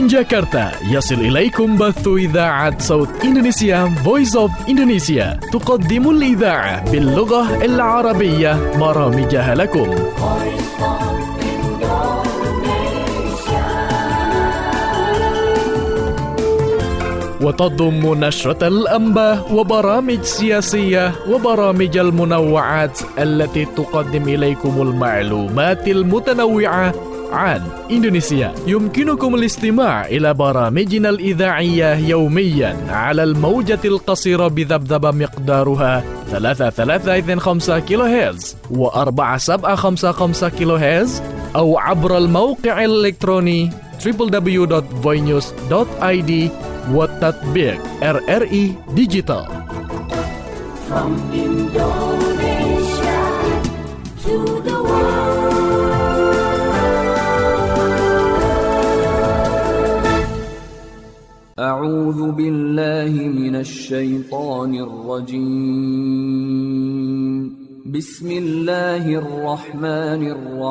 جاكرتا يصل إليكم بث إذاعة صوت إندونيسيا Voice of Indonesia تقدم الإذاعة باللغة العربية برامجها لكم. وتضم نشرة الأنباء وبرامج سياسية وبرامج المنوعات التي تقدم إليكم المعلومات المتنوعة عن إندونيسيا. يمكنكم الاستماع إلى برامجنا الإذاعية يوميا على الموجة القصيرة بذبذبة مقدارها 3325 كيلو هرتز و4755 كيلو هرتز، أو عبر الموقع الإلكتروني www.voinews.id والتطبيق RRI Digital. From Indonesia to the world. أعوذ بالله من الشيطان الرجيم. بسم الله الرحمن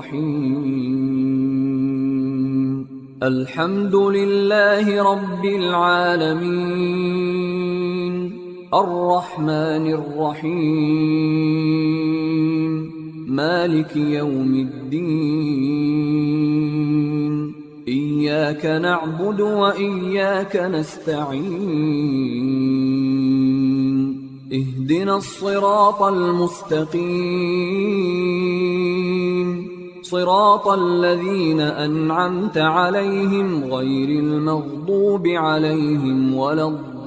الرحيم. الحمد لله رب العالمين. الرحمن الرحيم. مالك يوم الدين. إياك نعبد وإياك نستعين. اهدنا الصراط المستقيم. صراط الذين أنعمت عليهم غير المغضوب عليهم ولا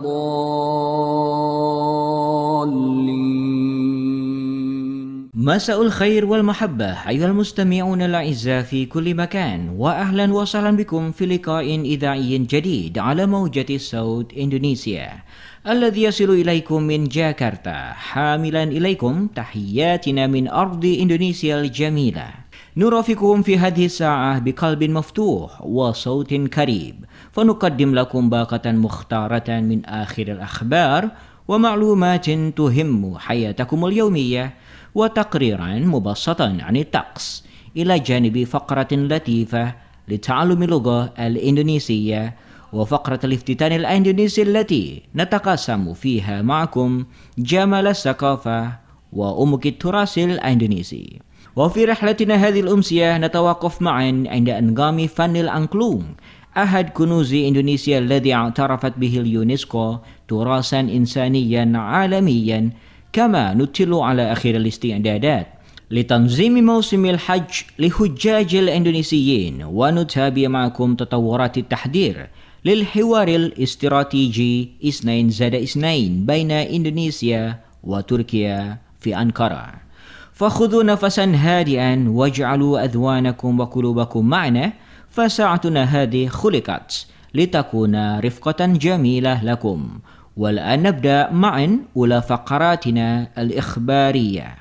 الضالين. مساء الخير والمحبة أيها المستمعون الأعزاء في كل مكان، وأهلا وسهلا بكم في لقاء إذاعي جديد على موجة صوت إندونيسيا الذي يصل إليكم من جاكرتا، حاملا إليكم تحياتنا من أرض إندونيسيا الجميلة. نرافقكم في هذه الساعة بقلب مفتوح وصوت كريم، فنقدم لكم باقة مختارة من آخر الأخبار ومعلومات تهم حياتكم اليومية، وتقريرا مبسطا عن الطقس، إلى جانب فقرة لطيفة لتعلم اللغة الإندونيسية، وفقرة الافتتان الإندونيسي التي نتقاسم فيها معكم جمال الثقافة وعمق التراث الإندونيسي. وفي رحلتنا هذه الأمسية نتوقف معا عند أنغام فن الأنكلونغ، أحد كنوز إندونيسيا الذي اعترفت به اليونسكو تراثا إنسانيا عالميا، كما نطل على آخر الاستعدادات لتنظيم موسم الحج لحجاج الإندونيسيين، ونتابع معكم تطورات التحضير للحوار الاستراتيجي 2+2 بين إندونيسيا وتركيا في أنقرة. فخذوا نفسا هادئا واجعلوا أذوانكم وقلوبكم معنا، فساعتنا هذه خلقت لتكون رفقة جميلة لكم. والآن نبدأ معا أولى فقراتنا الإخبارية.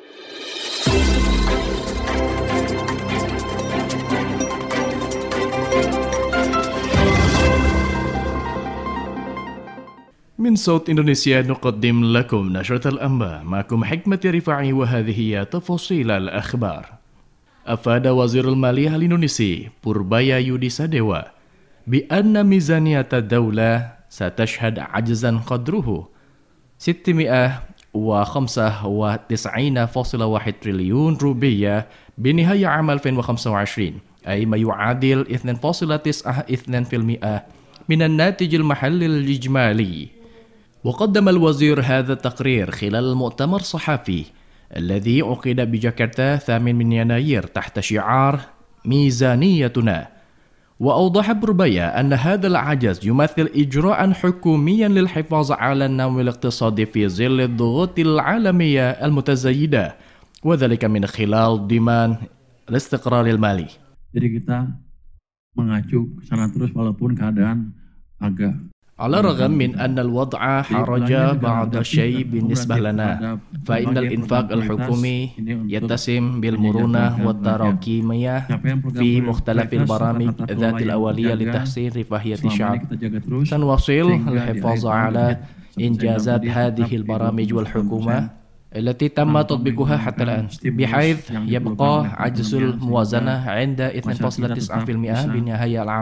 من صوت إندونيسيا نقدم لكم نشرة الأنباء، معكم حكمة رفاعي، وهذه هي تفاصيل الأخبار. أفاد وزير المالية الإندونيسي بوربايا يوديساديوا بأن ميزانية الدولة ستشهد عجزا قدره 695.1 تريليون روبية بنهاية عام 2025، أي ما يعادل 2.92% من الناتج المحلي الإجمالي. وقدم الوزير هذا التقرير خلال المؤتمر الصحفي الذي عقد بجاكرتا 8 يناير تحت شعار ميزانيتنا. وأوضح بوربايا أن هذا العجز يمثل إجراء حكوميا للحفاظ على النمو الاقتصادي في ظل الضغوط العالمية المتزايدة، وذلك من خلال ضمان الاستقرار المالي. Jadi kita mengacu ke sana terus walaupun keadaan agak. على الرغم من أن الوضع حرج بعض الشيء بالنسبة لنا، فإن الإنفاق الحكومي يتسم بالمرونة والتراكمية في مختلف البرامج ذات الأولية لتحسين رفاهية الشعب. سنواصل الحفاظ على إنجازات هذه البرامج والحكومة التي تم تطبيقها حتى الآن، بحيث يبقى عجز الموازنة عند 2.9% بنهاية العام.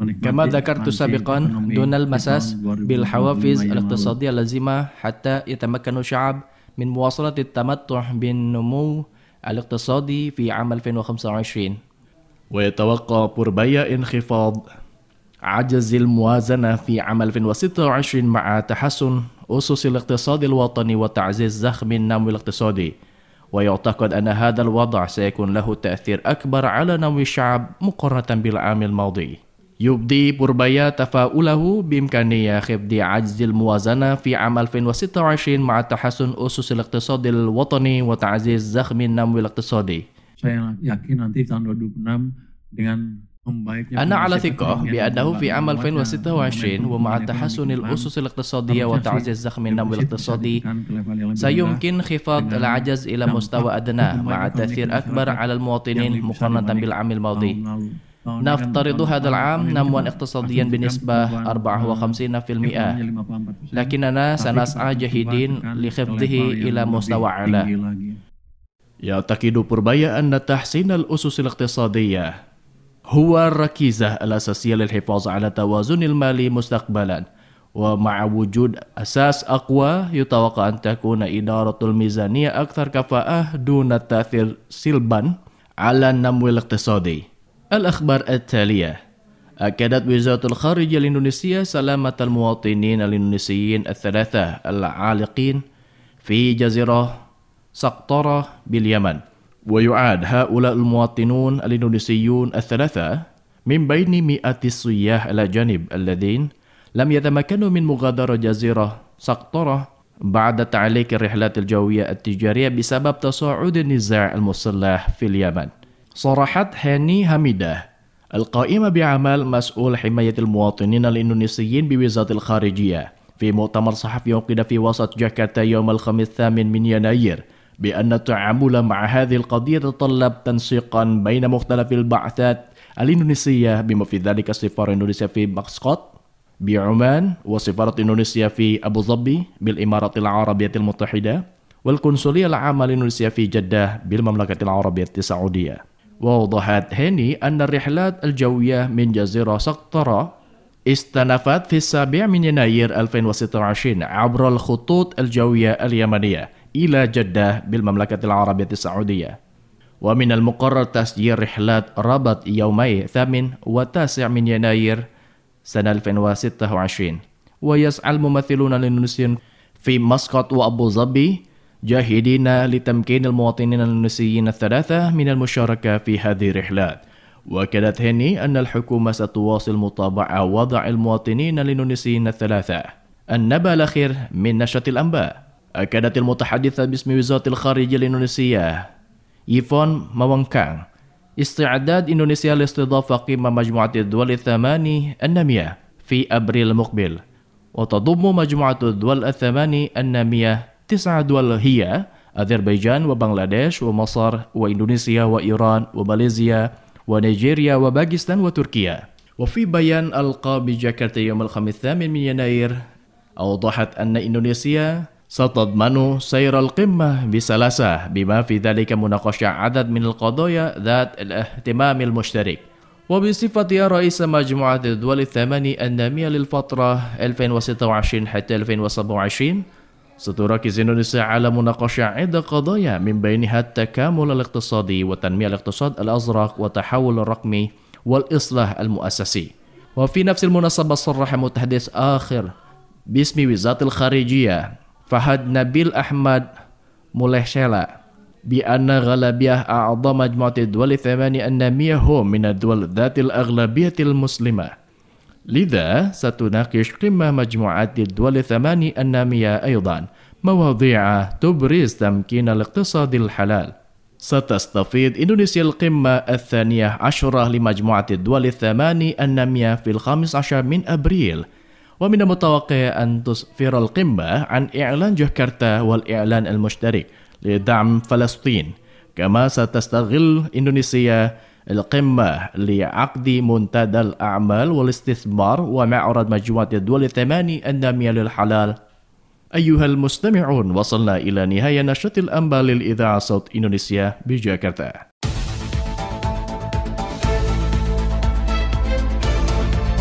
كما ذكرت سابقا دون المساس بالحوافز الاقتصادية اللازمة حتى يتمكن الشعب من مواصلة التمتع بالنمو الاقتصادي في عام 2025. ويتوقع بوربايا انخفاض عجز الموازنة في عام 2026 مع تحسن أسس الاقتصاد الوطني وتعزيز زخم النمو الاقتصادي، ويعتقد أن هذا الوضع سيكون له تأثير أكبر على نمو الشعب مقارنة بالعام الماضي. يبدي بوربايا تفاؤله بإمكانية خفض عجز الموازنة في عام 2026 مع تحسن أسس الاقتصاد الوطني وتعزيز زخم النمو الاقتصادي. Saya yakin nanti tahun 2026 dengan أنا على ثقة بأنه في عام 2026 ومع تحسن الأسس الاقتصادية وتعزيز زخم النمو الاقتصادي سيمكن خفاض العجز إلى مستوى أدنى مع تأثير أكبر على المواطنين مقارنة بالعام الماضي. نفترض هذا العام نموا اقتصاديا بنسبة 54%، لكننا سنسعى جاهدين لخفضه إلى مستوى أعلى. يعتقد بوربايا أن تحسين الأسس الاقتصادية هو الركيزة الأساسية للحفاظ على توازن المالي مستقبلا، ومع وجود أساس أقوى يتوقع أن تكون إدارة الميزانية أكثر كفاءة دون التأثير سلبا على النمو الاقتصادي. الأخبار التالية: أكدت وزارة الخارجية الإندونيسية سلامة المواطنين الإندونيسيين الثلاثة العالقين في جزيرة سقطرة باليمن، ويعاد هؤلاء المواطنون الإندونيسيون الثلاثة من بين مئات السياح الأجانب الذين لم يتمكنوا من مغادرة جزيرة سقطرة بعد تعليق الرحلات الجوية التجارية بسبب تصاعد النزاع المسلح في اليمن. صرحت هاني حميدة القائمة بأعمال مسؤول حماية المواطنين الإندونيسيين بوزارة الخارجية في مؤتمر صحفي عقد في وسط جاكرتا يوم الخميس 8 يناير بأن التعامل مع هذه القضية يتطلب تنسيقا بين مختلف البعثات الإندونيسية بما في ذلك السفارة إندونيسيا في مسقط بعمان، وسفارة إندونيسيا في أبو ظبي بالإمارات العربية المتحدة، والقنصلية العامة الإندونيسية في جدة بالمملكة العربية السعودية. ووضحت هاني أن الرحلات الجوية من جزيرة سقطرة استنفت في 7 يناير 2026 عبر الخطوط الجوية اليمنية إلى جدة بالمملكة العربية السعودية، ومن المقرر تسجيل رحلات ربط يومي 8 و9 يناير سنة 2026. ويسعى الممثلون الإندونيسيين في مسقط وأبو ظبي جاهدين لتمكين المواطنين الإندونيسيين الثلاثة من المشاركة في هذه الرحلات. وأكدت هاني أن الحكومة ستواصل متابعة وضع المواطنين الإندونيسيين الثلاثة. النبأ الأخير من نشرة الأنباء. أكدت المتحدثة باسم وزارة الخارجية الإندونيسية يفون موانكان استعداد إندونيسيا لاستضافة قمة مجموعة الدول الثماني النامية في أبريل المقبل، وتضم مجموعة الدول الثماني النامية 9 دول هي أذربيجان وبنغلاديش ومصر وإندونيسيا وإيران وماليزيا ونيجيريا وباكستان وتركيا. وفي بيان ألقى بجاكرتا يوم الخميس 8 يناير أوضحت أن إندونيسيا ستضمن سير القمة بسلاسة بما في ذلك مناقشة عدد من القضايا ذات الاهتمام المشترك. وبصفتها رئيس مجموعة الدول الثماني النامية للفترة 2026 حتى 2027 ستركز إندونيسيا على مناقشة عدة قضايا من بينها التكامل الاقتصادي وتنمية الاقتصاد الأزرق والتحول الرقمي والإصلاح المؤسسي. وفي نفس المناسبة صرح متحدث آخر باسم وزارة الخارجية فهد نبيل أحمد مولهشيلا بأن غالبية أعضاء مجموعة الدول الثمانية النامية هم من الدول ذات الأغلبية المسلمة، لذا ستناقش قمة مجموعة الدول الثمانية النامية أيضا مواضيع تبرز تمكين الاقتصاد الحلال. ستستفيد إندونيسيا القمة 12 لمجموعة الدول الثمانية النامية في 15 من أبريل، ومن المتوقع أن تسفر القمة عن إعلان جاكرتا والإعلان المشترك لدعم فلسطين. كما ستستغل إندونيسيا القمة لعقد منتدى الأعمال والاستثمار ومعرض مجموعة الدول الثمانية النامية للحلال. أيها المستمعون، وصلنا إلى نهاية نشرة الأنباء للإذاعة صوت إندونيسيا بجاكرتا.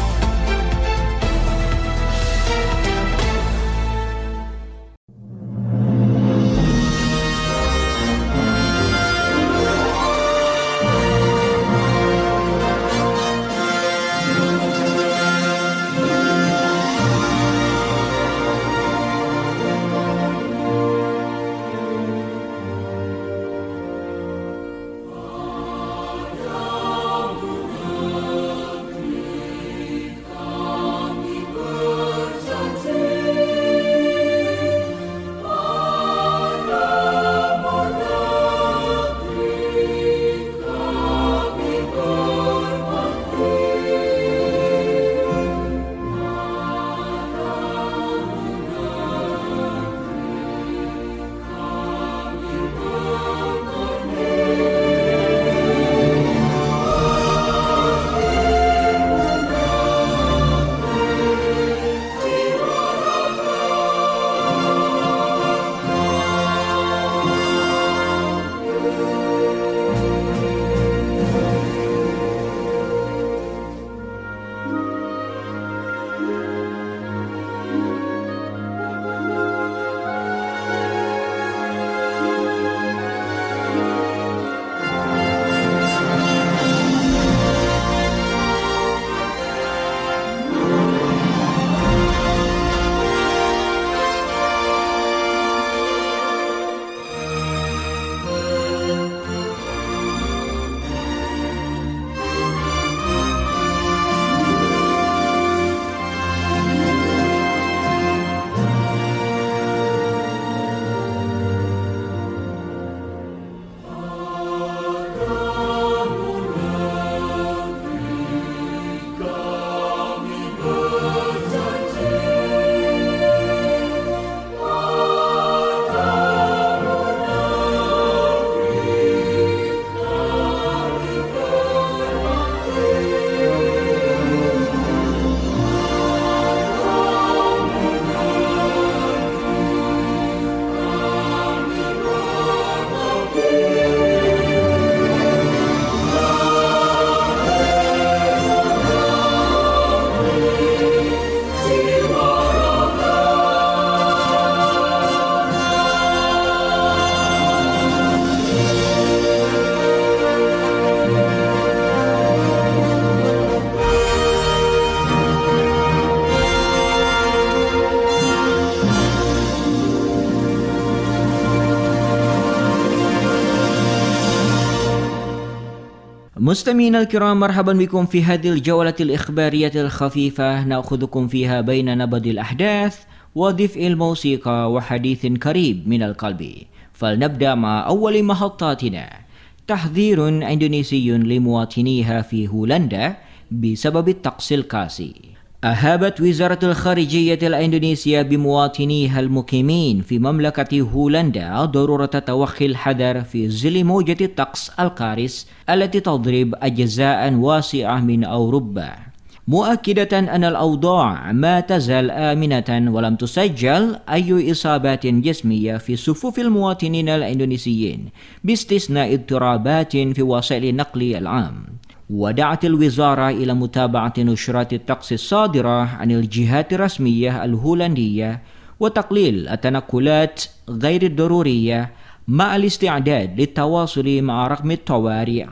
مستمعينا الكرام، مرحبا بكم في هذه الجولة الإخبارية الخفيفة نأخذكم فيها بين نبض الأحداث ودفء الموسيقى وحديث قريب من القلب. فلنبدأ مع أول محطاتنا: تحذير إندونيسي لمواطنيها في هولندا بسبب الطقس القاسي. أهابت وزارة الخارجية الإندونيسية بمواطنيها المقيمين في مملكة هولندا ضرورة توخي الحذر في ظل موجة الطقس القارس التي تضرب أجزاء واسعة من أوروبا، مؤكدة أن الأوضاع ما تزال آمنة ولم تسجل أي إصابات جسمية في صفوف المواطنين الإندونيسيين باستثناء اضطرابات في وسائل النقل العام. ودعت الوزارة إلى متابعة نشرات الطقس الصادرة عن الجهات الرسمية الهولندية وتقليل التنقلات غير الضرورية مع الاستعداد للتواصل مع رقم الطوارئ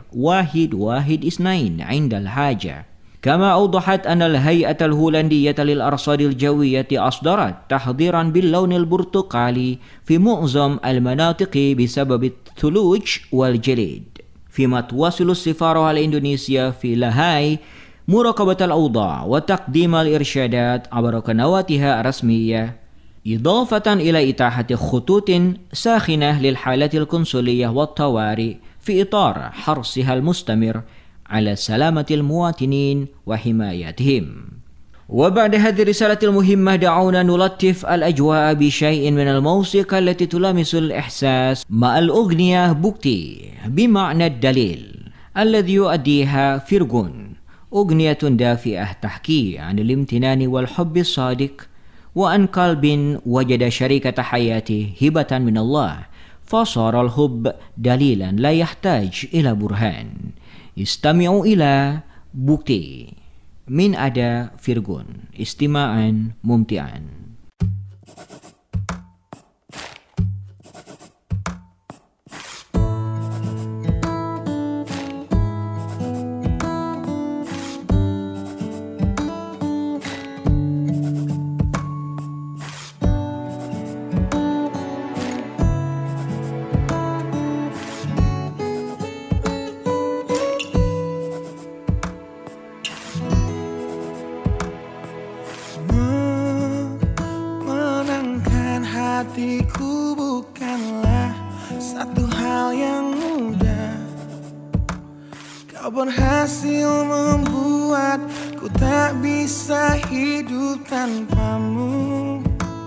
112 عند الحاجة. كما أوضحت أن الهيئة الهولندية للأرصاد الجوية أصدرت تحذيرا باللون البرتقالي في معظم المناطق بسبب الثلوج والجليد، فيما تواصل السفارة الإندونيسية في لاهاي مراقبة الأوضاع وتقديم الإرشادات عبر قنواتها الرسمية، إضافة إلى إتاحة خطوط ساخنة للحالات القنصلية والطوارئ في إطار حرصها المستمر على سلامة المواطنين وحمايتهم. وبعد هذه الرسالة المهمة دعونا نلطف الأجواء بشيء من الموسيقى التي تلامس الإحساس مع الأغنية بوكتي بمعنى الدليل الذي يؤديها فيرغون، أغنية دافئة تحكي عن الامتنان والحب الصادق وأن قلب وجد شريكة حياته هبة من الله فصار الحب دليلا لا يحتاج إلى برهان. استمعوا إلى بوكتي من أداء فيرغون، استماعا ممتعا. Hatiku bukanlah satu hal yang mudah. Kau berhasil membuatku tak bisa hidup tanpamu.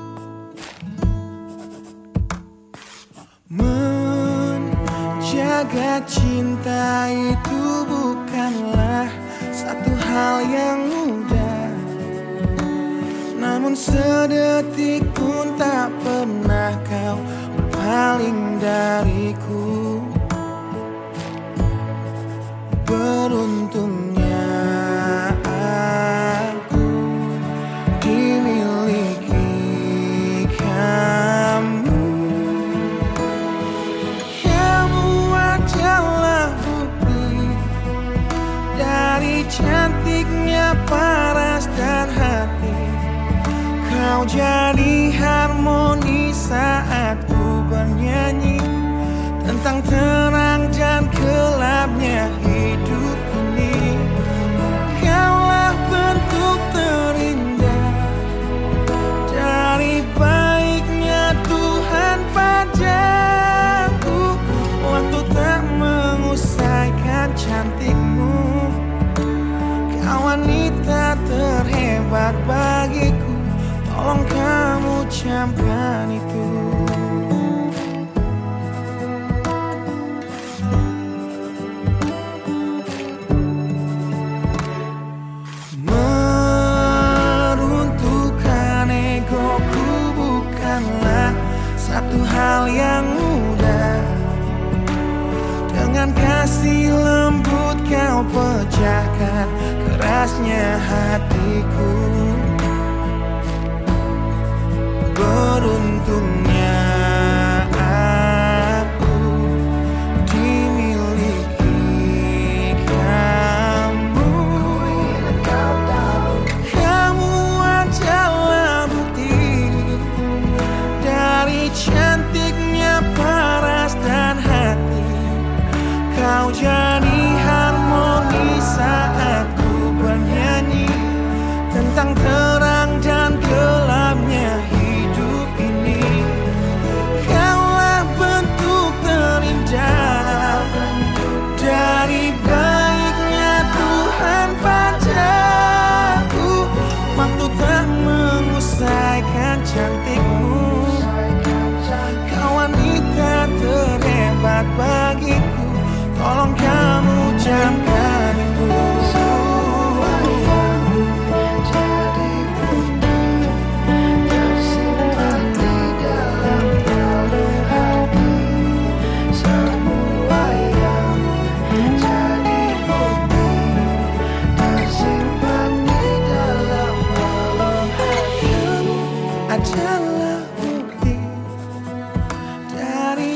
Menjaga cinta itu bukanlah satu hal yang mudah. Namun sedetik pun tak pernah kau berpaling dariku. Beruntungnya aku dimiliki kamu. Kamu adalah bukti dari cantiknya paras dan hati. Kau jadi harmoni saat ku bernyanyi tentang terang dan gelapnya hidup ini. Kaulah bentuk terindah dari baiknya Tuhan padaku. Waktu tak mengusaikan cantikmu. Kau wanita terhebat bagiku. Tolong kamu camkan itu. Meruntuhkan egoku bukanlah satu hal yang mudah. Dengan kasih lembut kau pecahkan kerasnya hatiku. Beruntungnya aku dimiliki kamu. Kamu adalah bukti dari cantiknya paras dan hati. Kau jadi harmoni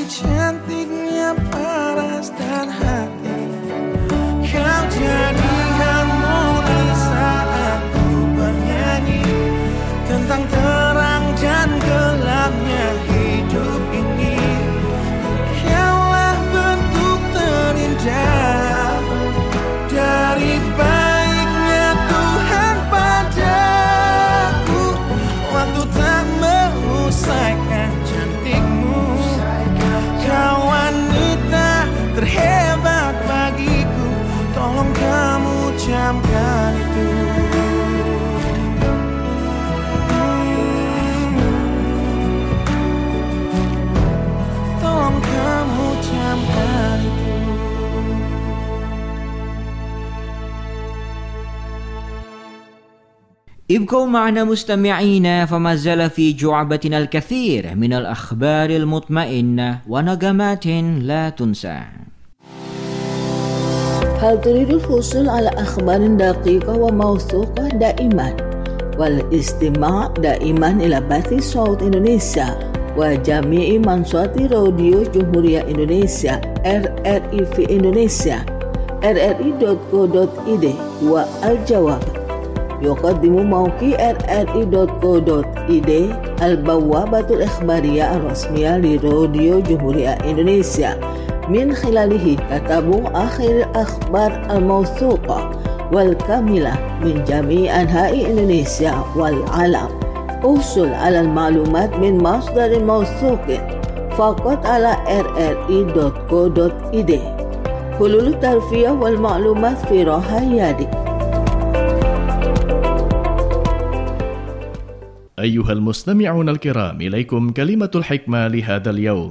cantiknya paras dan hati. Kau jadi harmoni saat ku bernyanyi tentang terang dan gelapnya hidup ini. Kaulah bentuk terindah dari baiknya Tuhan padaku. Waktu tak mengusaikan cantikmu. Kau wanita terhebat bagiku, tolong kamu camkan itu. Tolong kamu camkan itu. ابقوا معنا مستمعين، فما زال في جعبتنا الكثير من الأخبار المطمئنة ونغمات لا تنسى. هل تريد الحصول على أخبار دقيقة وموثوقة دائما والاستماع دائما إلى بث صوت إندونيسيا وجميع منصات راديو جمهورية إندونيسيا RRI في إندونيسيا rri.co.id؟ والجواب يقدم موقع rri.co.id البوابة الإخبارية الرسمية لراديو جمهورية إندونيسيا. من خلاله تتابع آخر الأخبار الموثوقة والكاملة من جميع أنحاء إندونيسيا والعالم. احصل على المعلومات من مصدر موثوق فقط على rri.co.id. حلول الترفيه والمعلومات في راحة يدك. أيها المستمعون الكرام، إليكم كلمة الحكمة لهذا اليوم.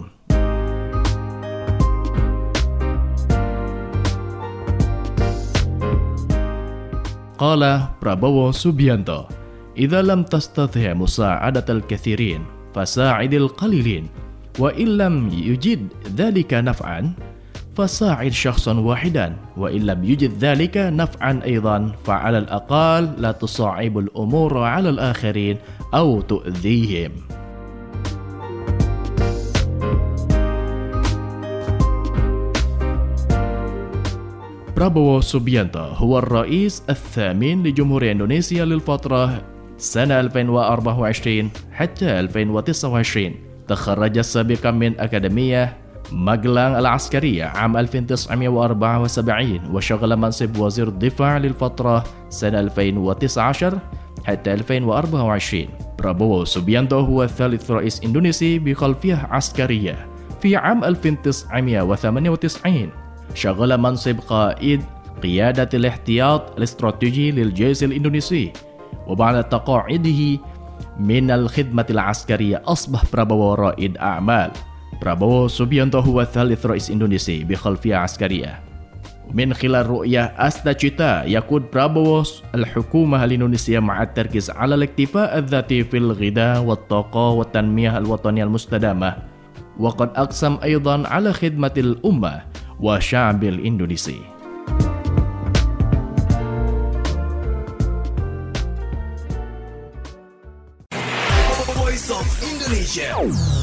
قال برابوو سوبيانتو: إذا لم تستطع مساعدة الكثيرين فساعد القليلين، وإن لم يجد ذلك نفعا فساعد شخصا واحدا، وإن لم يجد ذلك نفعا أيضا فعلى الأقل لا تصعب الأمور على الآخرين أو تؤذيهم. برابوو سوبيانتو هو الرئيس الثامن لجمهورية إندونيسيا للفترة سنة 2024 حتى 2029. تخرج سابقا من أكاديمية ماجلان العسكرية عام 1974 وشغل منصب وزير الدفاع للفترة سنة 2019 حتى 2024. برابوو سوبيانتو هو ثالث رئيس إندونيسي بخلفية عسكرية. في عام 1998 شغل منصب قائد قيادة الاحتياط الاستراتيجي للجيش الإندونيسي، وبعد تقاعده من الخدمة العسكرية أصبح برابوو رائد أعمال. برابوو سوبيانتو هو ثالث رئيس إندونيسي بخلفية عسكرية. من خلال رؤية أستاجيتا يقود برابوو الحكومة الإندونيسية مع التركيز على الاكتفاء الذاتي في الغذاء والطاقة والتنمية الوطنية المستدامة، وقد أقسم أيضا على خدمة الأمة وشعب الإندونيسي. Voice of Indonesia.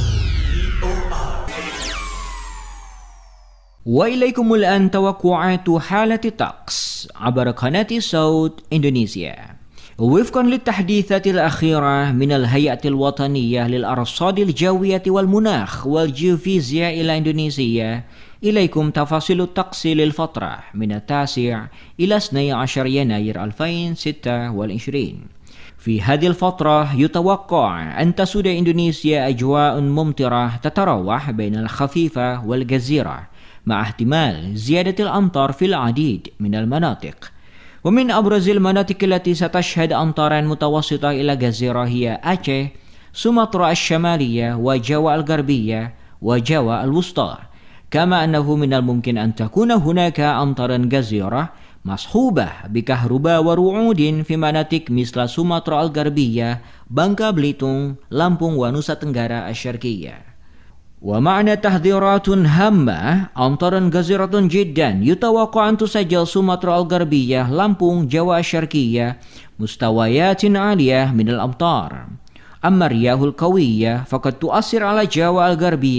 وإليكم الآن توقعات حالة الطقس عبر قناة صوت إندونيسيا. وفقا للتحديثات الأخيرة من الهيئة الوطنية للأرصاد الجوية والمناخ والجيوفيزياء إلى إندونيسيا، إليكم تفاصيل الطقس للفترة من 9 إلى 12 يناير 2026. في هذه الفترة يتوقع أن تسود إندونيسيا أجواء ممطرة تتراوح بين الخفيفة والجزيرة، مع احتمال زيادة الأمطار في العديد من المناطق. ومن أبرز المناطق التي ستشهد أمطارا متوسطة إلى جزيرة هي أعيه، سومطرة الشمالية، وجاوا الغربية، وجاوا الوسطى. كما أنه من الممكن أن تكون هناك أمطارا جزيرة مصحوبة بكهرباء ورعود في مناطق مثل سومطرة الغربية، بانكا بليتونغ، لامبونغ، ونوسا تنغارا الشرقية. ومعنا تحذيرات هامة: أمطار غزيرة جدا يتوقع أن تسجل سومطرة الغربية، لامبونغ، جاوا الشرقية مستويات عالية من الأمطار. أما الرياح القوية فقد تؤثر على جاوا الغربية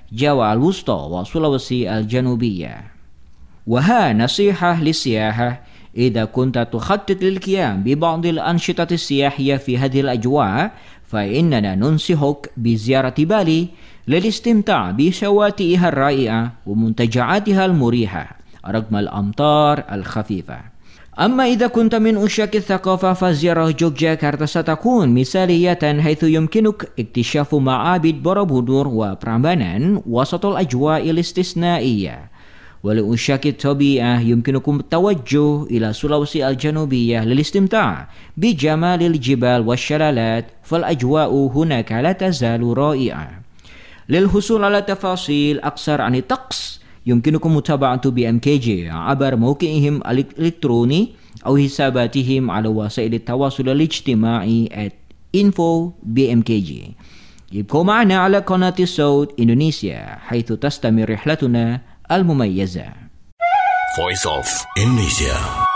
Jawa Al-Wusta wa Sulawesi Al-Janubiyah. Waha nasihah lisiyaha إذا كنت تخطط للقيام ببعض الأنشطة السياحية في هذه الأجواء فإننا ننصحك بزيارة بالي للاستمتاع بشواطئها الرائعة ومنتجعاتها المريحة رغم الأمطار الخفيفة. أما إذا كنت من عشاق الثقافة فزيارة يوغياكارتا ستكون مثالية حيث يمكنك اكتشاف معابد بوروبودور وبرامبانان وسط الأجواء الاستثنائية. ولعشاق الطبيعة يمكنكم التوجه إلى سلوسي الجنوبية للاستمتاع بجمال الجبال والشلالات فالأجواء هناك لا تزال رائعة. للحصول على تفاصيل أكثر عن الطقس يمكنكم متابعة BMKG عبر موقعهم الإلكتروني أو حساباتهم على وسائل التواصل الاجتماعي @info_bmkg. ابقوا معنا على قناة الصوت إندونيسيا حيث تستمر رحلتنا المميزة. Voice of Indonesia.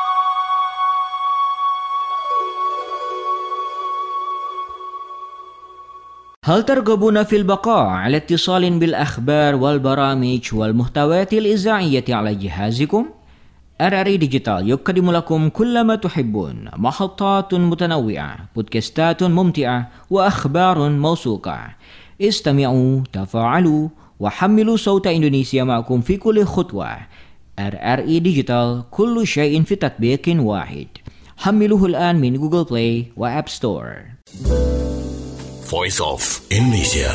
هل ترغبون في البقاء على اتصال بالأخبار والبرامج والمحتويات الإذاعية على جهازكم؟ RRI ديجيتال يقدم لكم كل ما تحبون، محطات متنوعة، بودكاستات ممتعة، وأخبار موثوقة. استمعوا، تفاعلوا، وحملوا صوت إندونيسيا معكم في كل خطوة. RRI ديجيتال كل شيء في تطبيق واحد. حملوه الآن من جوجل بلاي وآب ستور. Voice of Indonesia.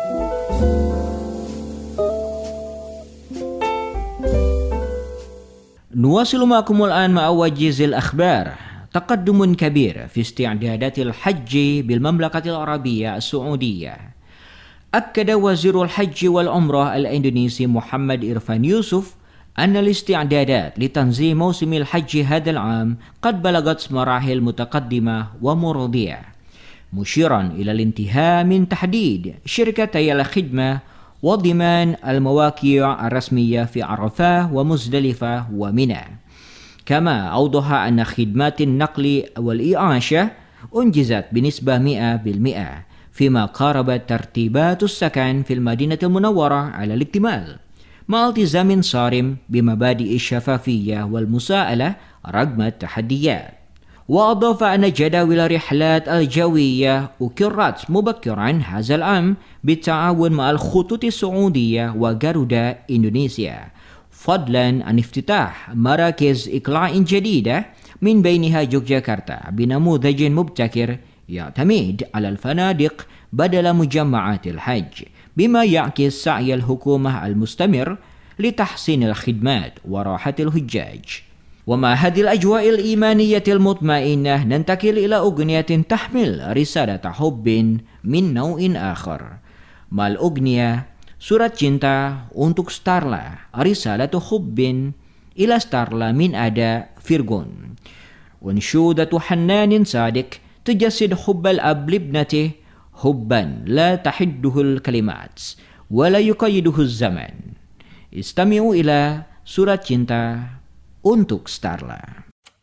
نواصل معكم الآن مع وجيز الأخبار. تقدم كبير في استعدادات الحج بالمملكة العربية السعودية. أكد وزير الحج والعمرة الإندونيسي محمد إرفان يوسف أن الاستعدادات لتنظيم موسم الحج هذا العام قد بلغت مراحل متقدمة ومرضية، مشيرا إلى الانتهاء من تحديد شركتي الخدمة وضمان المواقع الرسمية في عرفة ومزدلفة ومنى. كما أوضح أن خدمات النقل والإعاشة أنجزت بنسبة 100%، فيما قاربت ترتيبات السكن في المدينة المنورة على الاكتمال، مع التزام صارم بمبادئ الشفافية والمساءلة رغم التحديات. وأضاف أن جداول الرحلات الجوية أقرت مبكرا هذا العام بالتعاون مع الخطوط السعودية وجارودا إندونيسيا، فضلا عن افتتاح مراكز إقلاع جديدة من بينها يوغياكارتا بنموذج مبتكر يعتمد على الفنادق بدل مجمعات الحج، بما يعكس سعي الحكومة المستمر لتحسين الخدمات وراحة الحجاج. ومع هذه الأجواء الإيمانية المطمئنة ننتقل إلى أغنية تحمل رسالة حب من نوع آخر. مع الأغنية Surat Cinta untuk Starla, رسالة حب إلى Starla من أداء فيرغون. وانشودة حنان صادق تجسد حب الأب لابنته حبا لا تحده الكلمات ولا يقيده الزمن. استمعوا إلى Surat Cinta untuk Starla.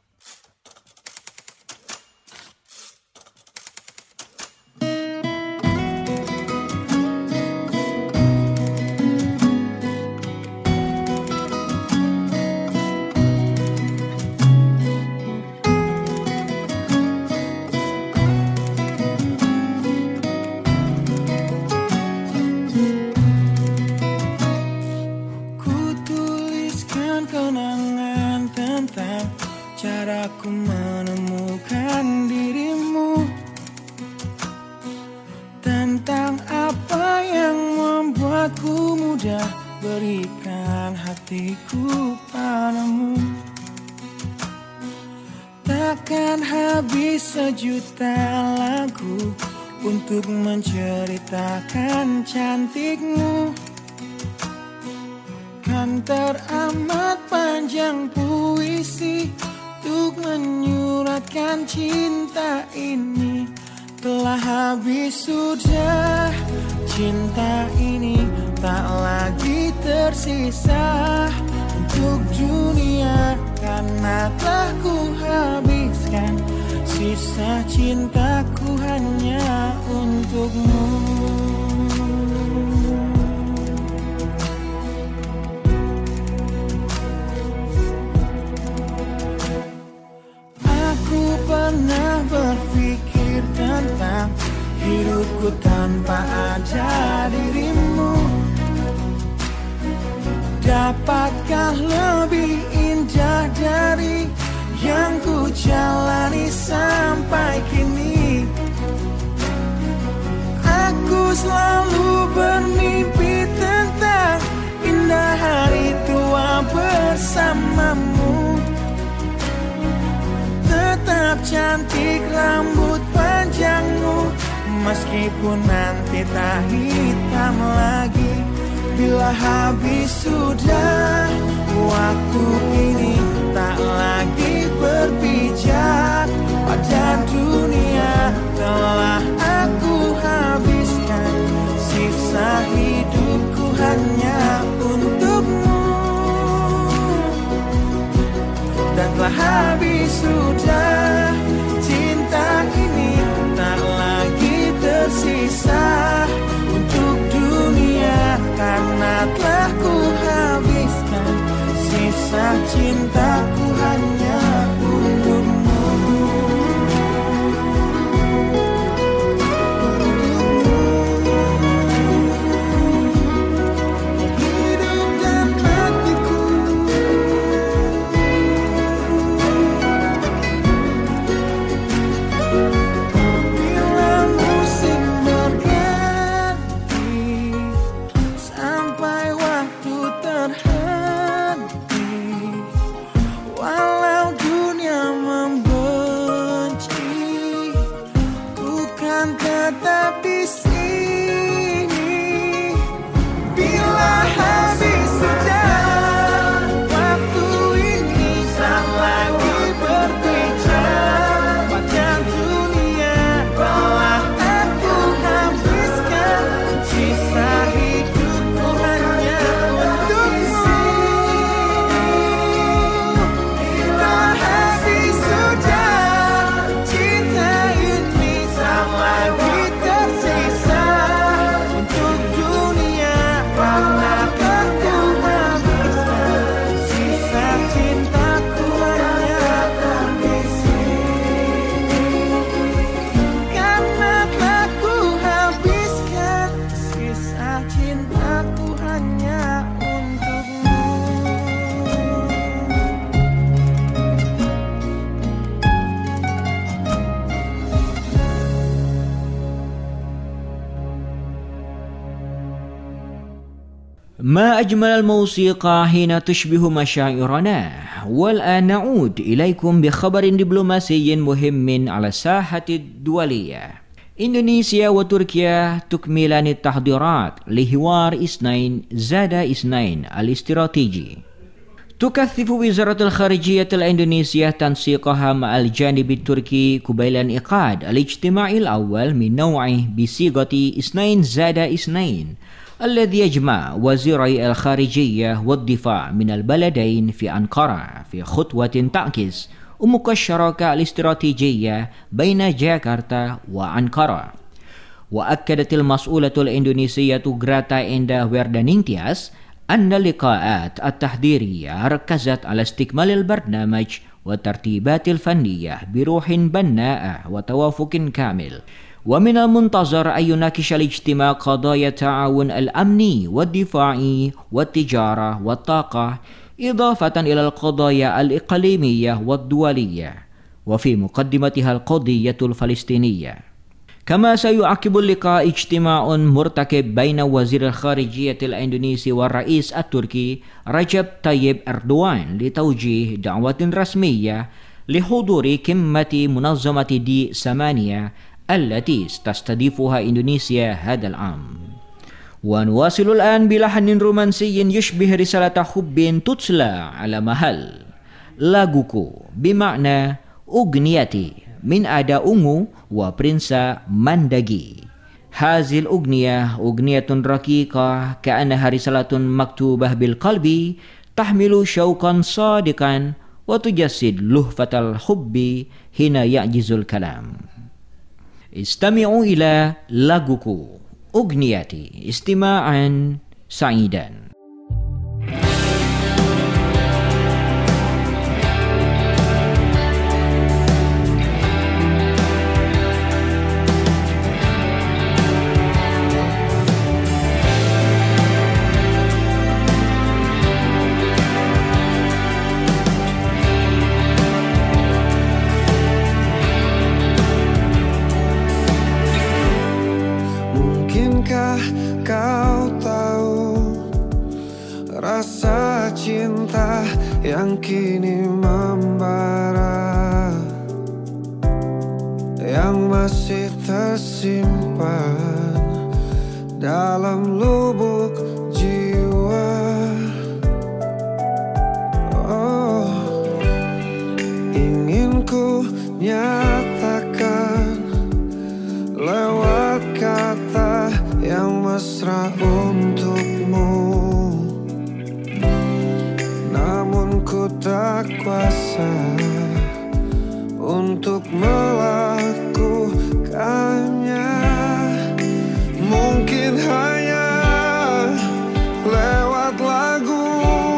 Caraku menemukan dirimu, tentang apa yang membuatku mudah berikan hatiku padamu. Takkan habis sejuta lagu untuk menceritakan cantikmu. Kan teramat panjang puisi untuk menyuratkan cinta ini. Telah habis sudah, cinta ini tak lagi tersisa untuk dunia, karena telah ku habiskan sisa cintaku hanya untukmu. Dapatkah lebih indah dari yang ku jalani sampai kini? Aku selalu bermimpi tentang indah hari tua bersamamu. Tetap cantik rambut panjangmu, meskipun nanti tak hitam lagi. Bila habis sudah waktu ini, tak lagi berpijak pada dunia. Telah aku habiskan sisa hidupku hanya untukmu. Dan telah habis sudah cinta ini, tak lagi tersisa untuk dunia. Karena telah ku habiskan sisa cintaku hanya untukmu. Hidup dan matiku, bila musim berganti, sampai waktu terhenti, walau dunia membenci, ku kan tetap di sini. Bila habis sudah waktu ini, tak lagi berbicara pada dunia. Telah aku habiskan sisa hidupku hanya untukmu. Bila habis sudah cinta ini, tak lagi tersisa untuk dunia. Karena aku habiskan sisa cintaku hanya di sini. Karena aku habiskan sisa cintaku hanya untukmu. ما أجمل الموسيقى حين تشبه مشاعرنا. والآن نعود إليكم بخبر دبلوماسي مهم على الساحة الدولية. إندونيسيا وتركيا تكملان التحضيرات لحوار اثنين زاد اثنين الاستراتيجي. تكثف وزارة الخارجية الإندونيسية تنسيقها مع الجانب التركي قبيل انعقاد الاجتماع الأول من نوعه بصيغة اثنين زاد اثنين، الذي يجمع وزيري الخارجية والدفاع من البلدين في أنقرة في خطوة تعكس عمق الشراكة الاستراتيجية بين جاكرتا وأنقرة. وأكدت المسؤولة الإندونيسية غراتا إندا وردانينتياس أن اللقاءات التحضيرية ركزت على استكمال البرنامج والترتيبات الفنية بروح بناءة وتوافق كامل. ومن المنتظر أن يناقش الاجتماع قضايا التعاون الأمني والدفاعي والتجارة والطاقة، إضافة إلى القضايا الإقليمية والدولية، وفي مقدمتها القضية الفلسطينية. كما سيعقب اللقاء اجتماع مرتقب بين وزير الخارجية الإندونيسي والرئيس التركي رجب طيب أردوغان لتوجيه دعوة رسمية لحضور قمة منظمة D8 التي تستضيفها إندونيسيا هذا العام. ونواصل الآن بلحن رومانسي يشبه رسالة حب تتلى على محل. Laguku بمعنى أغنيتي من أدا أنغو وبرنسا مانداغي. هذه الأغنية أغنية رقيقة كأنها رسالة مكتوبة بالقلب تحمل شوقا صادقا وتجسد لهفة الحب حين يعجز الكلام. استمعوا إلى Laguku أغنيتي استماعا سعيدا. yang kini membara, yang masih tersimpan dalam lubuk jiwa. Oh, ingin ku nyatakan lewat kata yang mesra untukmu, namun ku tak kuasa untuk melakukannya. Mungkin hanya lewat lagu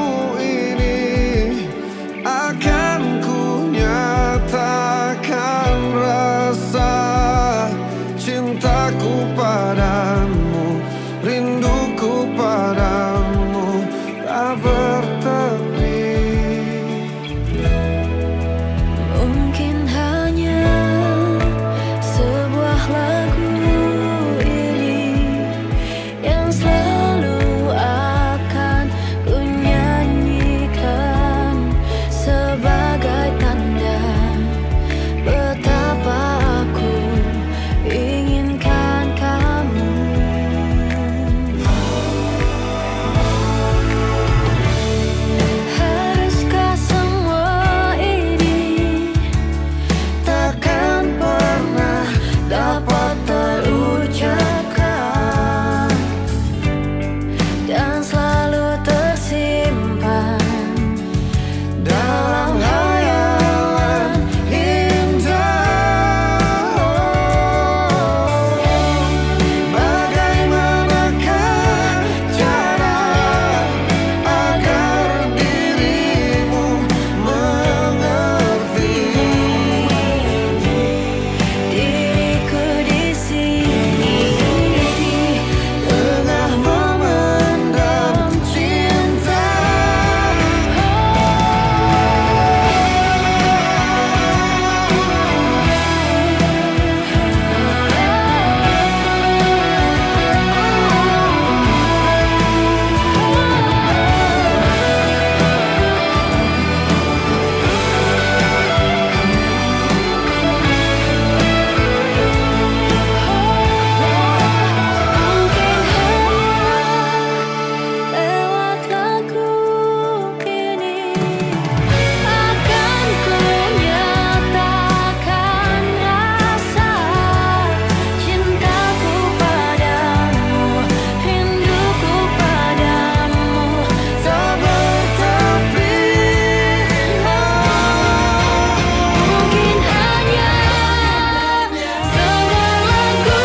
ini akan ku nyatakan rasa cintaku padamu, rinduku padamu tak bertepi. Mungkin hanya sebuah lagu ini yang selalu akan ku nyanyikan sebagai tanda betapa aku inginkan kamu. Haruskah semua ini takkan pernah dapat terucapkan dan selalu tersimpan dalam hayalan indah? Bagaimanakah cara agar dirimu mengerti diriku di sini tengah memendam cinta. Lewat lagu ini akan ku nyatakan rasa cintaku padamu, rinduku padamu tak bertepi. Mungkin hanya sebuah lagu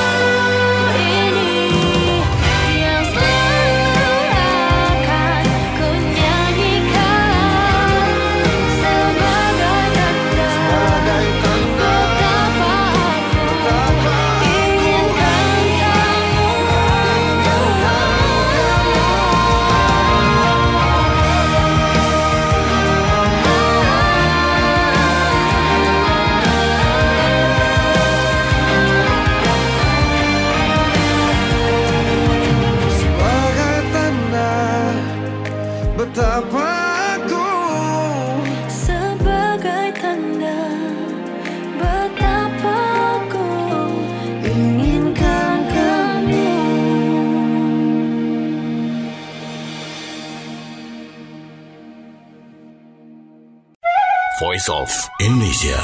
ini yang selalu akan ku nyanyikan sebagai tanda betapa aku inginkan Sebagai tanda betapa aku sebagai tanda betapa aku inginkan kamu. Voice of Indonesia.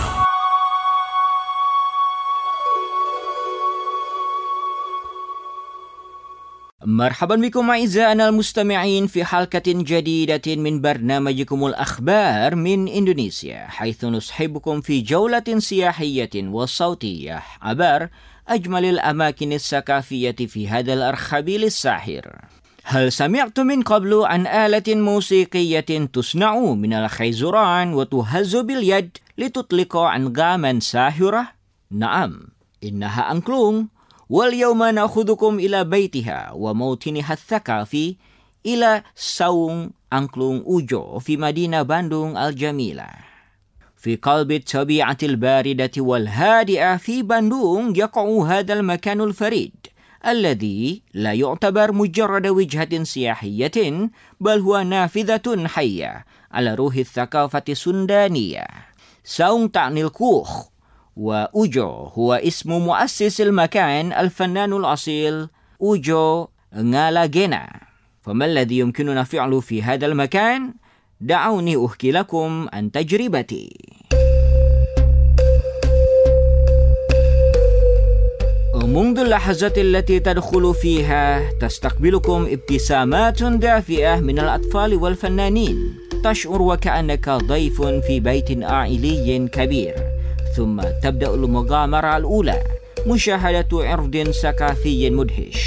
مرحبا بكم أعزائنا المستمعين في حلقة جديدة من برنامجكم الأخبار من إندونيسيا، حيث نصحبكم في جولة سياحية وصوتية عبر أجمل الأماكن الثقافية في هذا الأرخبيل الساحر. هل سمعتم من قبل عن آلة موسيقية تصنع من الخيزران وتهز باليد لتطلق أنغاما ساحرة؟ نعم، إنها أنكلونغ. واليوم نأخذكم إلى بيتها وموطنها الثقافي إلى ساوung Angklung Ujo في مدينة باندونغ الجميلة. في قلب الطبيعة الباردة والهادئة في باندونغ يقع هذا المكان الفريد الذي لا يعتبر مجرد وجهة سياحية بل هو نافذة حية على روح الثقافة السودانية. ساونغ تعني الكوخ، وأوجو هو اسم مؤسس المكان الفنان الأصيل أوجو نالاجينا. فما الذي يمكننا فعله في هذا المكان؟ دعوني أحكي لكم عن تجربتي. منذ اللحظة التي تدخل فيها تستقبلكم ابتسامات دافئة من الأطفال والفنانين. تشعر وكأنك ضيف في بيت عائلي كبير. ثم تبدأ المغامرة الأولى، مشاهدة عرض ثقافي مدهش.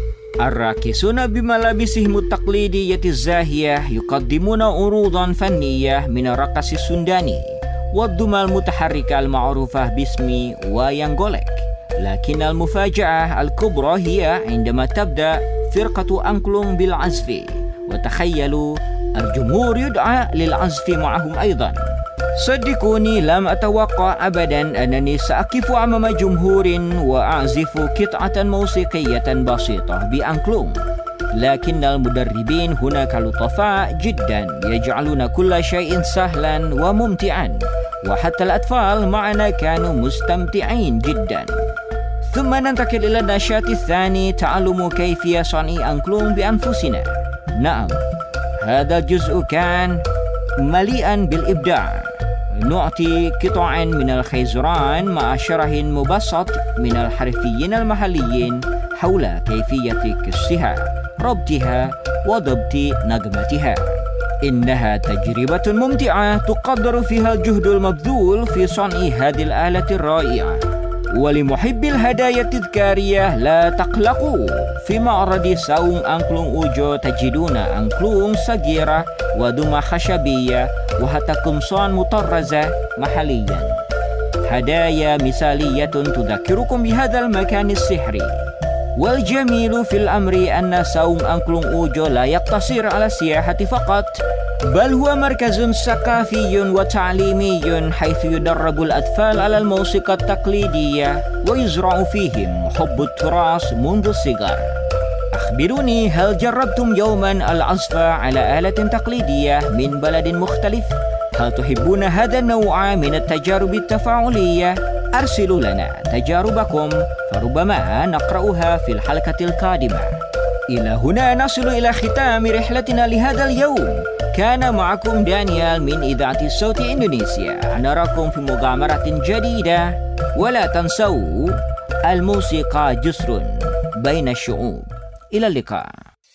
الراقصون بملابسهم التقليدية الزاهية يقدمون عروضا فنية من الرقص السوداني والدمى المتحركة المعروفة باسم وayang golek. لكن المفاجأة الكبرى هي عندما تبدأ فرقة أنكلونغ بالعزف، وتخيلوا الجمهور يدعى للعزف معهم أيضا. صدقوني لم أتوقع أبدا أنني سأقف أمام جمهور وأعزف قطعة موسيقية بسيطة بأنكلونغ، لكن المدربين هناك لطفاء جدا يجعلون كل شيء سهلا وممتعا، وحتى الأطفال معنا كانوا مستمتعين جدا. ثم ننتقل إلى النشاط الثاني، تعلم كيفية صنع أنكلونغ بأنفسنا. نعم، هذا الجزء كان مليئا بالإبداع. نعطي قطعا من الخيزران مع شرح مبسط من الحرفيين المحليين حول كيفية قصها، ربطها وضبط نغمتها. إنها تجربة ممتعة تقدر فيها الجهد المبذول في صنع هذه الآلة الرائعة. ولمحبي الهدايا التذكارية لا تقلقوا، في معرض ساونغ أنكلونغ أوجو تجدون أنكلونغ صغيرة ودمى خشبية وحتى قمصان مطرزة محليا، هدايا مثالية تذكركم بهذا المكان السحري. والجميل في الأمر أن ساونغ أنكلونغ أوجو لا يقتصر على السياحة فقط، بل هو مركز ثقافي وتعليمي حيث يدرب الأطفال على الموسيقى التقليدية ويزرع فيهم حب التراث منذ الصغر. أخبروني، هل جربتم يوما العزف على آلة تقليدية من بلد مختلف؟ هل تحبون هذا النوع من التجارب التفاعلية؟ أرسلوا لنا تجاربكم فربما نقرأها في الحلقة القادمة. إلى هنا نصل إلى ختام رحلتنا لهذا اليوم. كان معكم دانيال من إذاعة الصوت إندونيسيا. نراكم في مغامرة جديدة، ولا تنسوا الموسيقى جسر بين الشعوب. إلى اللقاء.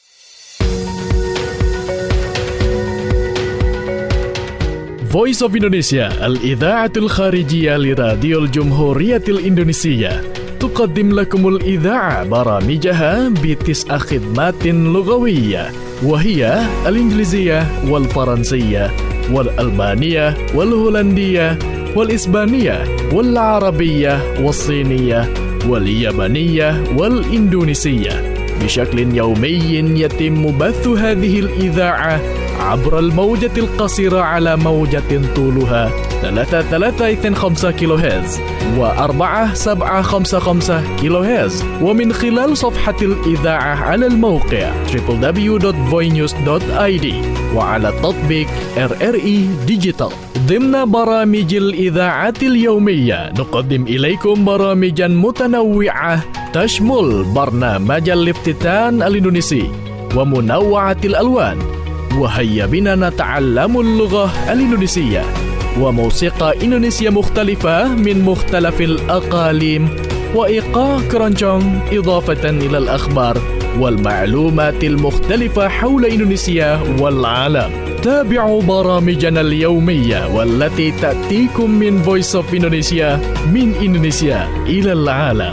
Voice of Indonesia الإذاعة الخارجية لراديو الجمهورية الإندونيسية تقدم لكم الإذاعة برامجها ب9 خدمات لغوية، وهي الإنجليزية والفرنسية والألمانية والهولندية والإسبانية والعربية والصينية واليابانية والإندونيسية. بشكل يومي يتم بث هذه الإذاعة عبر الموجة القصيرة على موجة طولها 3325 كيلوهرتز و4755 كيلوهرتز، ومن خلال صفحة الإذاعة على الموقع www.voinews.id وعلى تطبيق RRI Digital. ضمن برامج الإذاعة اليومية نقدم إليكم برامجا متنوعة تشمل برنامج الافتتان الإندونيسي ومنوعة الألوان، وهيا بنا نتعلم اللغة الإندونيسية، وموسيقى إندونيسية مختلفة من مختلف الأقاليم، وإيقاع كرونجونغ، إضافة إلى الأخبار والمعلومات المختلفة حول إندونيسيا والعالم. تابعوا برامجنا اليومية والتي تأتيكم من Voice of Indonesia، من إندونيسيا إلى العالم.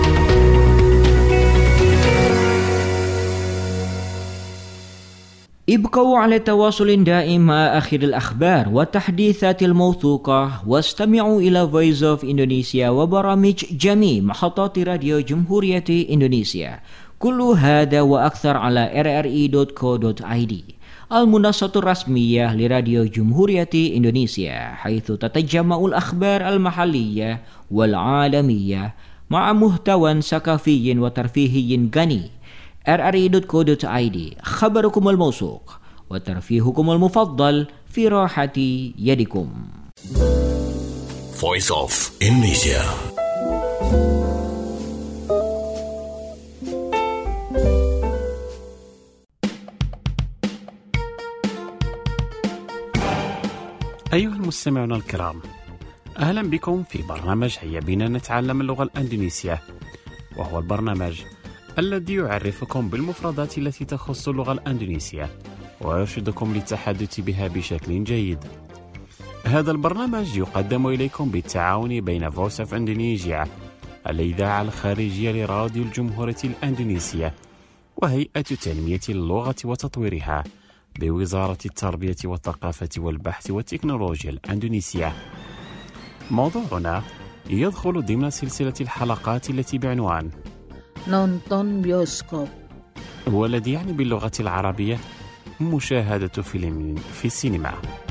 ابقوا على تواصل دائم مع آخر الأخبار والتحديثات الموثوقة، واستمعوا إلى Voice of Indonesia وبرامج جميع محطات راديو جمهورية إندونيسيا. كل هذا وأكثر على rri.co.id، المنصة الرسمية لراديو جمهورية إندونيسيا، حيث تتجمع الأخبار المحلية والعالمية مع محتوى ثقافي وترفيهي غني. rri.co.id خبركم الموثوق وترفيهكم المفضل في راحة يدكم. Voice of Indonesia. أيها المستمعون الكرام، أهلا بكم في برنامج هيا بنا نتعلم اللغة الأندونيسية، وهو البرنامج الذي يعرفكم بالمفردات التي تخص اللغة الأندونيسية ويرشدكم للتحدث بها بشكل جيد. هذا البرنامج يقدم إليكم بالتعاون بين Voice of Indonesia الإذاعة الخارجية لراديو الجمهورية الأندونيسية وهيئة تنمية اللغة وتطويرها بوزارة التربية والثقافة والبحث والتكنولوجيا الأندونيسية. موضوعنا يدخل ضمن سلسلة الحلقات التي بعنوان Nonton bioskop، والذي يعني باللغة العربية مشاهدة فيلم في السينما.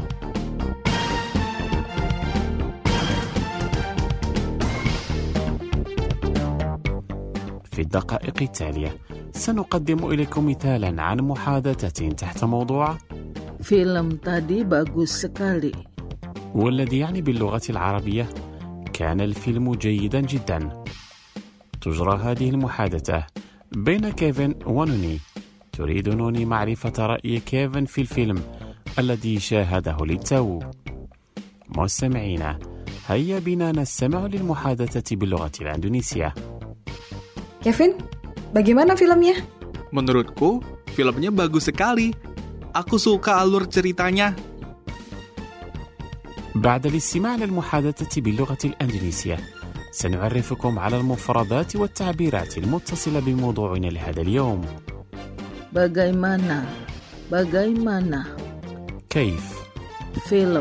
في الدقائق التالية سنقدم إليكم مثالا عن محادثة تحت موضوع film tadi bagus sekali. والذي يعني باللغة العربية كان الفيلم جيدا جدا. تجرى هذه المحادثة بين كيفن ونوني. تريد نوني معرفة رأي كيفن في الفيلم الذي شاهده للتو. مستمعينا، هيا بنا نستمع للمحادثة باللغة الإندونيسية. Kevin, bagaimana filmnya? Menurutku, filmnya bagus sekali. Aku suka alur ceritanya. بعد الاستماع للمحادثة باللغة الإندونيسية سنعرفكم على المفردات والتعبيرات المتصلة بموضوعنا لهذا اليوم. Bagaimana? كيف؟ Film.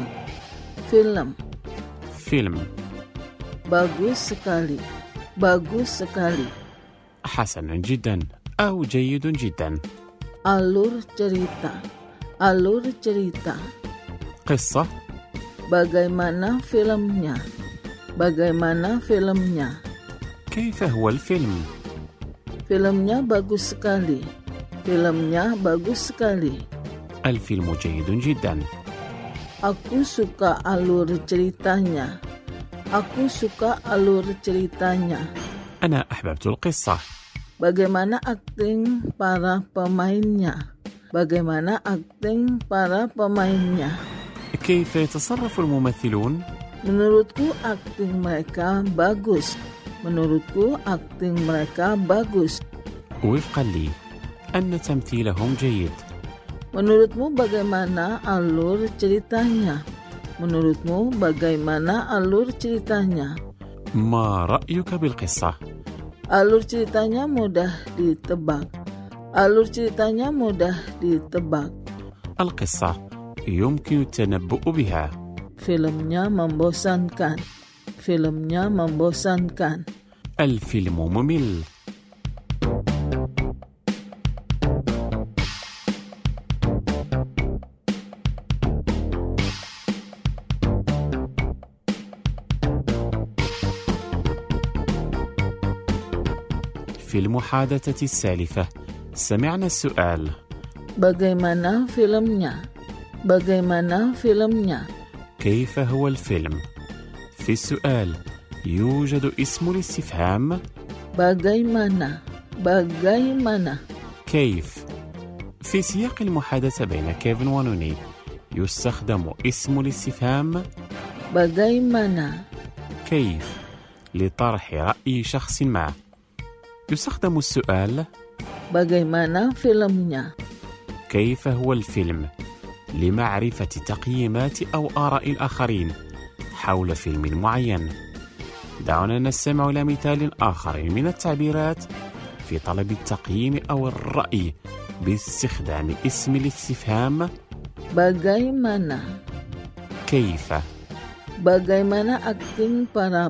Bagus sekali. حسنا جدا أو جيد جدا. Alur cerita. قصة. Bagaimana filmnya? كيف هو الفيلم؟ Filmnya bagus sekali. الفيلم جيد جدا. Aku suka alur ceritanya. أنا أحببت القصة. Bagaimana akting para pemainnya? كيف يتصرف الممثلون؟ Menurutku akting mereka bagus. وفقا لي أن تمثيلهم جيد. Menurutmu bagaimana alur ceritanya? ما رأيك بالقصة؟ Alur ceritanya mudah ditebak. القصة يمكن التنبؤ بها. Filmnya membosankan. الفيلم ممل. في المحادثة السالفة سمعنا السؤال Bagaimana filmnya? كيف هو الفيلم؟ في السؤال يوجد اسم الاستفهام Bagaimana? كيف؟ في سياق المحادثة بين كيفن ونوني يستخدم اسم الاستفهام Bagaimana? كيف لطرح رأي شخص ما. يستخدم السؤال Bagaimana filmnya? كيف هو الفيلم لمعرفة تقييمات أو آراء الآخرين حول فيلم معين. دعونا نستمع إلى مثال آخر من التعبيرات في طلب التقييم أو الرأي باستخدام اسم الاستفهام Bagaimana? كيف. Bagaimana akting para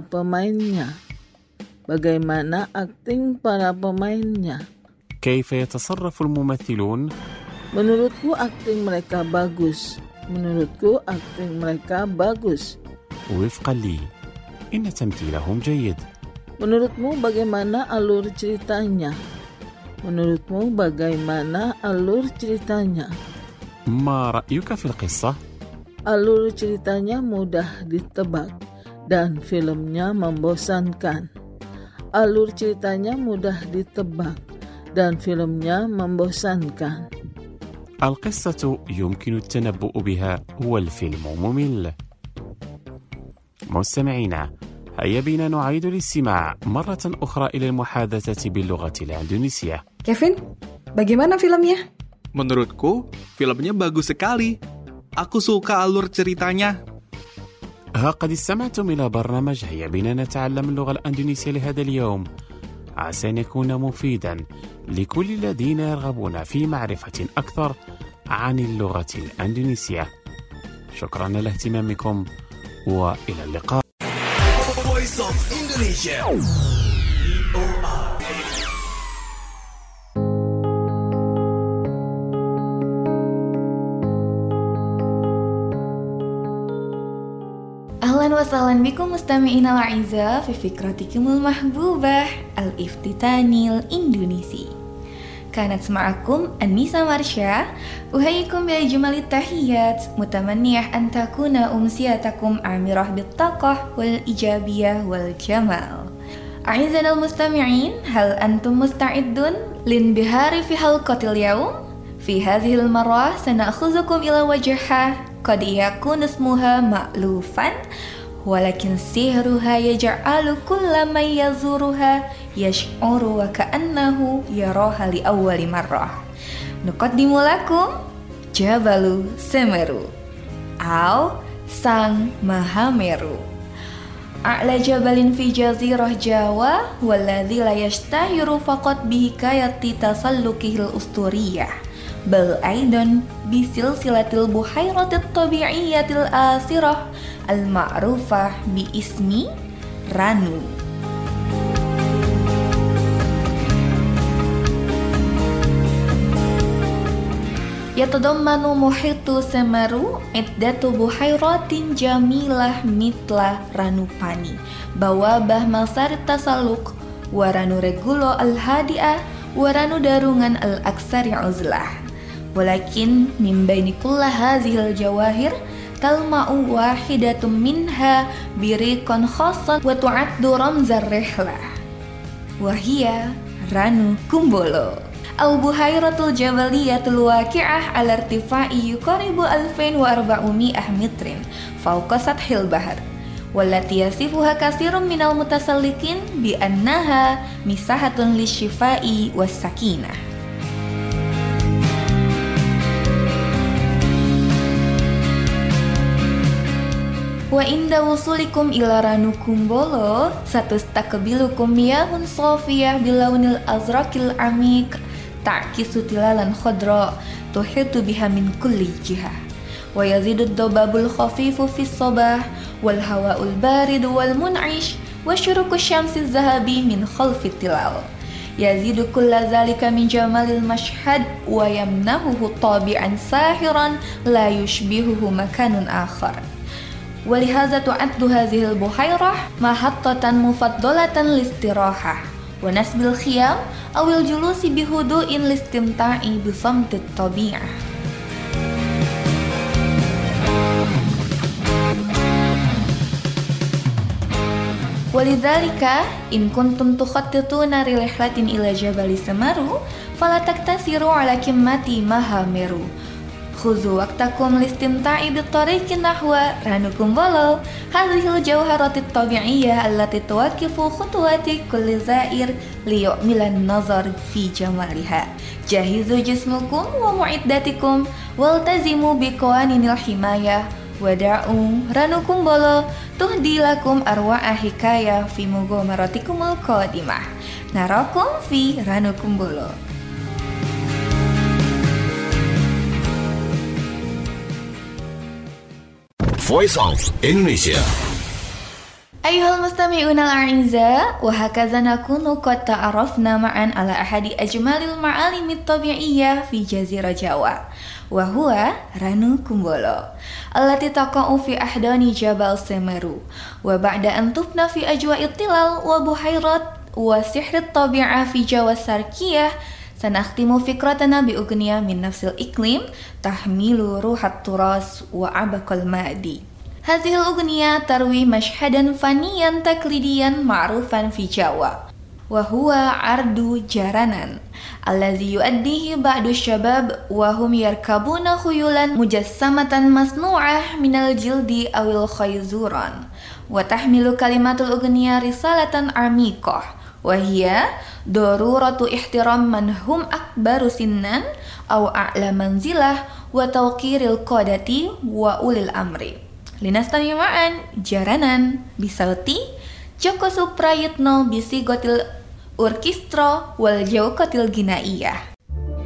pemainnya? كيف يتصرف الممثلون؟ Menurutku akting mereka bagus. وفقا لي إن تمثيلهم جيد. Menurutmu bagaimana alur ceritanya? Menurutmu bagaimana alur ceritanya? ما رأيك في القصة؟ Alur ceritanya mudah ditebak dan filmnya membosankan. Alur ceritanya mudah ditebak dan filmnya membosankan. القصة يمكن التنبؤ بها والفيلم ممل. مستمعينا، هيا بنا نعيد الاستماع مرة أخرى إلى المحادثة باللغة الإندونيسية. Kevin, bagaimana filmnya? Menurutku, filmnya bagus sekali. Aku suka alur ceritanya. قد استمعتم إلى برنامج هيا بنا نتعلم اللغة الإندونيسية لهذا اليوم. عسى أن يكون مفيدا لكل الذين يرغبون في معرفة أكثر عن اللغة الإندونيسية. شكرا لاهتمامكم وإلى اللقاء. Voice of Indonesia. أهلا وسهلا بكم مستمعينا الأعزاء في فكرتكم المحبوبة الافتتاني الإندونيسي. كانت معكم أنيسة مرشا، أحييكم بأجمل التحيات، متمنية أن تكون أمسيتكم عامرة بالطاقة والإيجابية والجمال. أعزائنا المستمعين، هل أنتم مستعدون للانبهار في حلقة اليوم؟ في هذه المرة سنأخذكم إلى وجهة قد يكون اسمها مألوفا، ولكن سحرها يجعل كل من يزورها يشعر وكأنه يراها لأول مرة. نقدم لكم جبل سمرو أو سان مهاميرو، أعلى جبل في جزيرة جاوا، والذي لا يشتهر فقط بحكاية تسلقه الأسطورية، بل أيضا بسلسلة البحيرة الطبيعية الآسرة المعروفة باسم رانو. يتضمن محيط سمرو عدة بحيرات جميلة مثل رانو باني، بوابة مسار التسلق، ورانو ريغولو الهادئة، ورانو دارونgan الأكثر عزلة. ولكن من بين كل هذه الجواهر تلمع واحدة منها بريق خاص وتعد رمز الرحلة، وهي رانو كومبولو، البحيرة الجبلية الواقعة على ارتفاع يقارب 2400 متر فوق سطح البحر، والتي يصفها كثير من المتسلقين بأنها مساحة للشفاء والسكينة. وعند وصولكم إلى رانو كومبولو ستستقبلكم مياه صافية باللون الأزرق العميق تعكس تلالا خضراء تحيط بها من كل جهة، ويزيد الضباب الخفيف في الصباح والهواء البارد والمنعش وشروق الشمس الذهبي من خلف التلال، يزيد كل ذلك من جمال المشهد ويمنحه طابعا ساحرا لا يشبهه مكان آخر. ولهذا تعد هذه البحيرة محطة مفضلة للاستراحة ونسب الخيام أو الجلوس بهدوء للاستمتاع بصمت الطبيعة. ولذلك إن كنتم تخططون لرحلة إلى جبل سمرو فلا تقتصروا على قمة مهاميرو، خذوا وقتكم للاستمتاع بالطريق نحو رانو كومبولو، هذه الجوهرة الطبيعية التي توقف خطوات كل زائر ليؤمل النظر في جمالها. جهزوا جسمكم ومعداتكم والتزموا بقوانين الحماية، ودعوا رانو كومبولو تهدي لكم أروع حكاية في مغامرتكم القادمة. نراكم في رانو كومبولو. Voice of Indonesia. أيها المستمعون الأعزاء، وهكذا نكون قد تعرفنا معا على أحد أجمل المعالم الطبيعية في جزيرة جاوا، وهو رانو كومبولو التي تقع في أحضان جبل سيميرو. وبعد أن طفنا في أجواء التلال وبحيرات وسحر الطبيعة في جاوا الشرقية، سنختم فكرتنا بأغنية من نفس الإقليم تحمل روح التراث وعبق الماضي. هذه الأغنية تروي مشهدا فنيا تقليديا معروفا في جاوا، وهو عرض جارانان الذي يؤديه بعض الشباب وهم يركبون خيولا مجسمة مصنوعة من الجلد أو الخيزران، وتحمل كلمات الأغنية رسالة عميقة، وهي ضرورة احترام من هم أكبر سنا أو أعلى منزلة وتوقير القادة وأولي الأمر. Linastami ma'an jaranan bisauti Joko Suprayitno bisigotil orkestro wal jaukotil ginaiyah.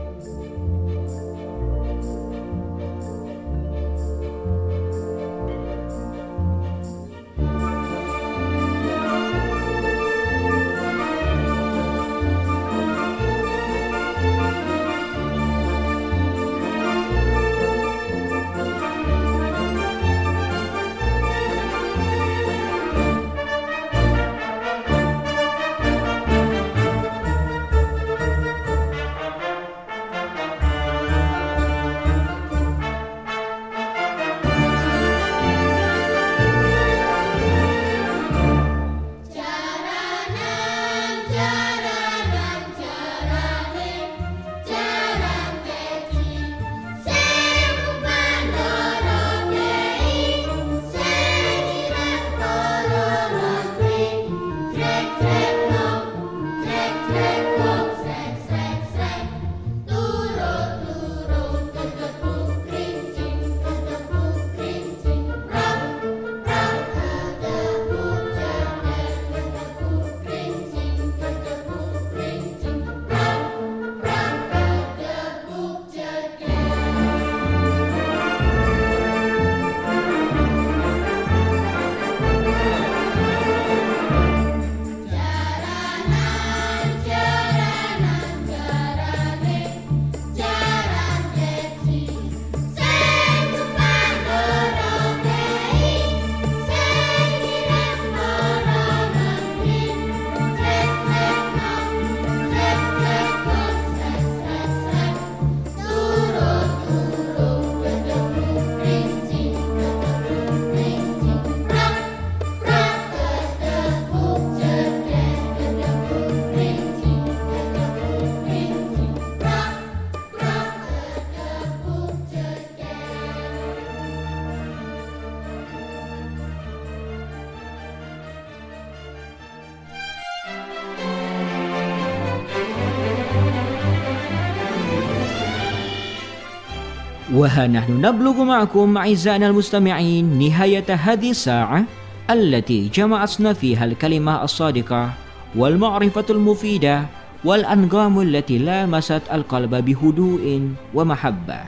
وها نحن نبلغ معكم أعزائنا المستمعين نهاية هذه الساعة التي جمعتنا فيها الكلمة الصادقة والمعرفة المفيدة والأنغام التي لامست القلب بهدوء ومحبة.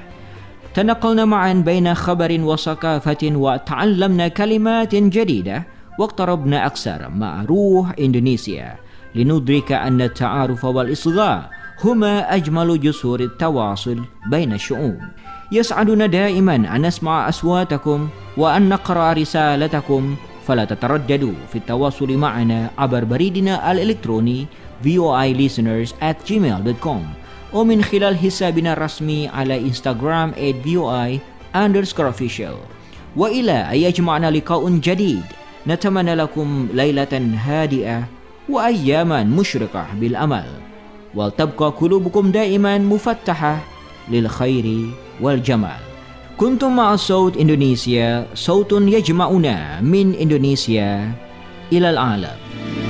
تنقلنا معا بين خبر وثقافة وتعلمنا كلمات جديدة واقتربنا أكثر مع روح إندونيسيا لندرك أن التعارف والإصغاء هما أجمل جسور التواصل بين الشعوب. يسعدنا دائما أن نسمع أصواتكم وأن نقرأ رسالتكم، فلا تترددوا في التواصل معنا عبر بريدنا الإلكتروني voilisteners@gmail.com ومن خلال حسابنا الرسمي على إنستغرام @voi_official. وإلى أن يجمعنا لقاء جديد، نتمنى لكم ليلة هادئة وأياما مشرقة بالأمل، ولتبقى قلوبكم دائما مفتحة للخير والجمال. كنتم مع صوت إندونيسيا، صوت يجمعنا من إندونيسيا إلى العالم.